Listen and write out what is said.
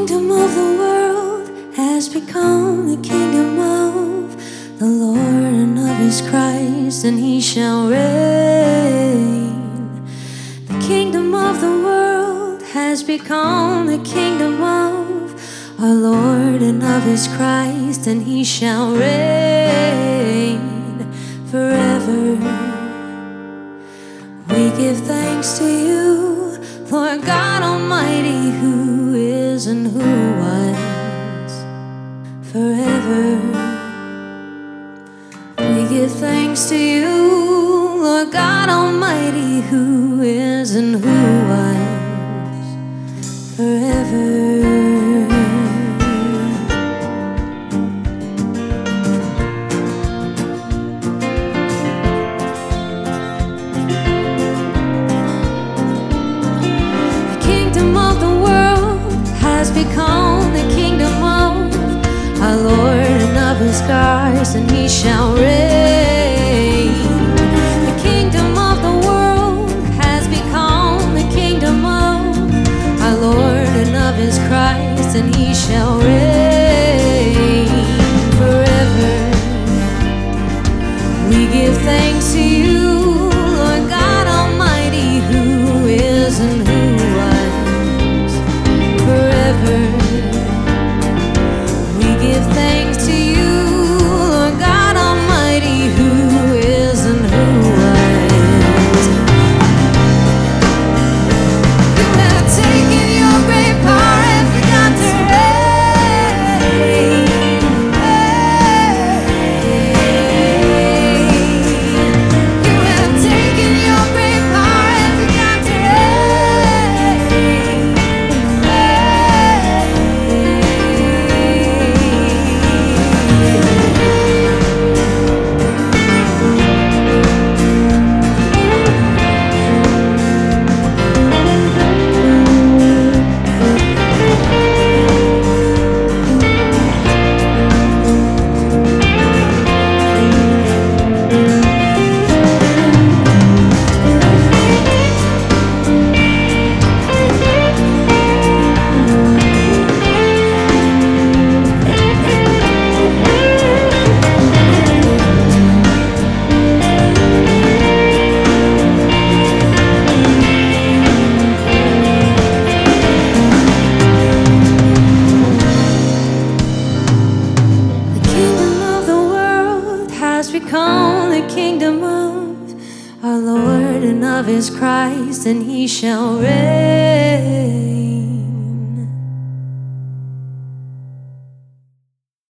kingdom of the world has become the kingdom of the Lord and of his Christ, and he shall reign. The kingdom of the world has become the kingdom of our Lord and of his Christ, and he shall reign forever. We give thanks to you, Lord God Almighty, who is and who was forever. We give thanks to you, Lord God Almighty, who is and who was forever. Become the kingdom of our Lord and of his Christ, and he shall reign. The kingdom of the world has become the kingdom of our Lord and of his Christ, and he shall reign forever. We give thanks to you, Lord God Almighty, who is and who was forever. We give thanks to you, Lord God Almighty, who is and who was. You have taken your great power and begun to reign. You have taken your great power and begun to reign. Become the kingdom of our Lord and of his Christ, and he shall reign.